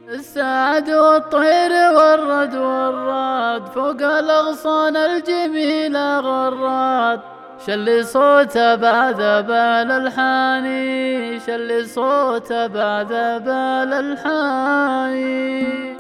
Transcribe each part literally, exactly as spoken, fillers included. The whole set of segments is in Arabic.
السعد والطير والرد والراد فوق الأغصان الجميلة غراد، شل صوته بعد بالألحاني، شل صوته بعد بالألحاني.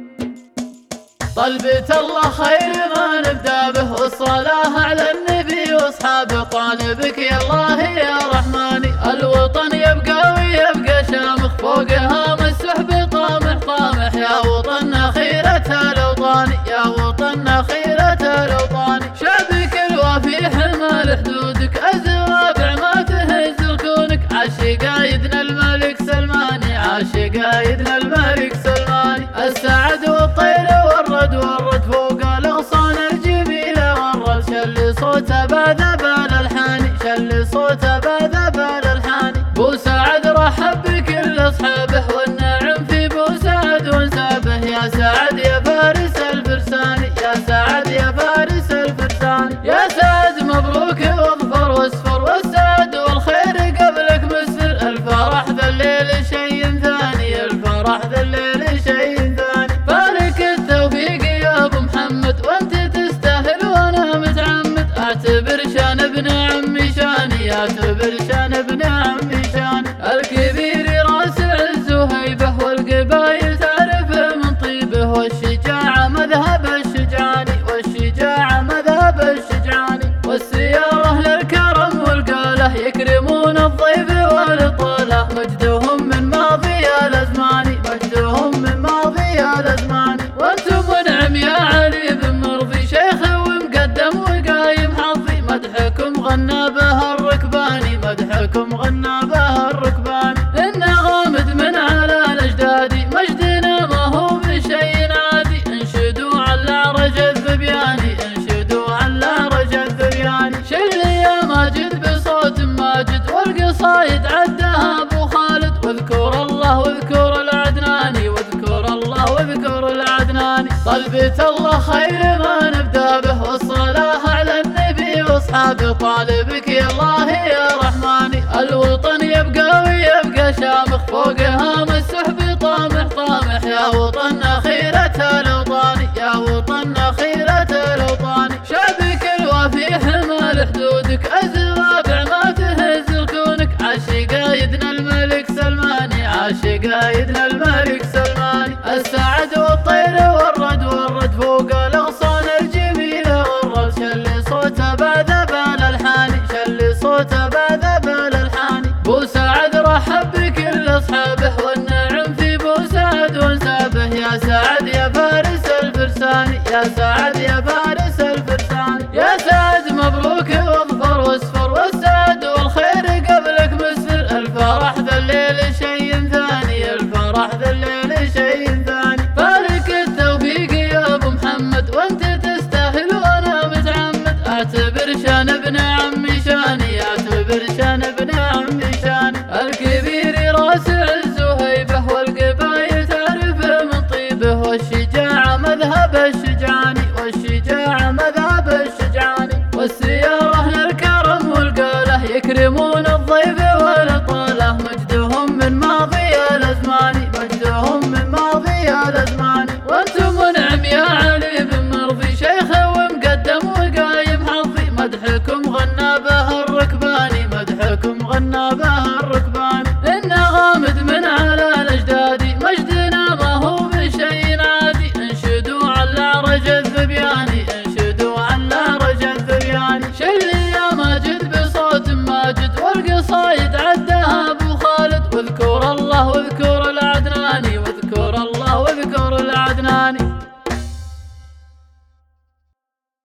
طلبة الله خير ما نبدأ به، والصلاة على النبي واصحابه. طالبك يا الله يا رحماني، الوطن يبقى ويبقى شامخ، فوق هام السحب طامح طامح. يا وطننا خيرة الأوطان، يا وطننا خيرة الأوطان. شعبك الوافي حمال حدودك، الزوابع ما تهز ركونك. عاش قايدنا الملك سلماني، عاش قايدنا الملك سلماني. السعد والطير والرد والرد فوق الأغصان الجميلة والرد، شل صوته بعد بالألحاني، شل صوته بعد بالألحاني. بو سعد رحب بكل أصحابه، والنعم في بو سعد وانسابه. يا سعد يا فارس الفرساني، يا سعد يا فارس الفرساني. يا سعد مبروك واظفر واصفر، والسعد والخير قبلك مسر. الفرح ذا الليل شيء ثاني، الفرح ذا الليل شيء ثاني. فالك التوفيق يا ابو محمد، وانت تستاهل وانا متعمد. اعتبر شان ابن عمي شاني، اعتبر شان ابن عمي شاني. الكبير راس عز وهيبه، والقبايل تعرفه من طيبه. والشجاعة مذهب الشجعاني، والشجاعة مذهب الشجعاني. والسيارة للكرم والقاله، يكرمون الضيف والطاله. مجدهم من ماضي الازمان، مجدهم من ماضي الازمان. وانتم منعم يا علي بن مرضي، شيخ ومقدم وقايم حظي. مدحكم غنى به الركباني، مدحكم غنى به الركباني. إنه غامد من على الأجدادي، مجدنا ما هو بشيء عادي. انشدوا على الأعرج الذبياني، انشدوا على الأعرج الذبياني. شل يا ماجد بصوت ماجد، والقصايد عدها أبو خالد. واذكر الله واذكر العدناني، واذكر الله واذكر العدناني. طلبة الله خير ما نبدأ به، والصلاة على النبي واصحابه. طالبك يا الله يا رحماني، الوطن يبقى ويبقى شامخ، فوق هام السحب طامح طامح. يا وطننا خيرة الأوطان، يا وطننا خيرة الأوطان. شعبك الوافي حمال حدودك، الزوابع ما تهز ركونك. عاش قايدنا الملك سلماني، عاش قايدنا الملك سلماني. السعد والطير والرد والرد فوق الأغصان الجميلة والرد، شل صوته بعد بالألحاني، شل صوته بعد بالألحاني. بو سعد رحب بكل أصحابه، والنعم في بو سعد وانسابه. يا سعد يا فارس الفرساني، يا سعد يا فارس الفرساني. يا سعد مبروك واظفر واصفر، والسعد والخير قبلك مسر. الفرح ذا الليل شيء ثاني، الفرح ذا الليل شيء ثاني. فالك التوفيق يا ابو محمد، وانت تستاهل وانا متعمد. اعتبر شان ابن عمي شاني، اعتبر شان ابن عمي شاني. الكبير راس عز وهيبه، والقبايل تعرفه من طيبه. والشجاعة مذهب الشجعاني، والشجاعة مذهب الشجعاني. والسيارة للكرم والقاله، يكرمون الضيف والطاله. مجدهم من ماضي الازمان، مجدهم من ماضي الازمان. وانتم منعم يا علي بن مرضي، شيخ ومقدم وقايم حظي. مدحكم غنى به الركباني، مدحكم غنى به الركباني. إنه غامد من على الأجدادي، مجدنا ما هو بشيء عادي. انشدوا على الأعرج الذبياني، انشدوا على الأعرج الذبياني. شل يا ماجد بصوت ماجد، والقصايد عدها أبو خالد. واذكر الله واذكر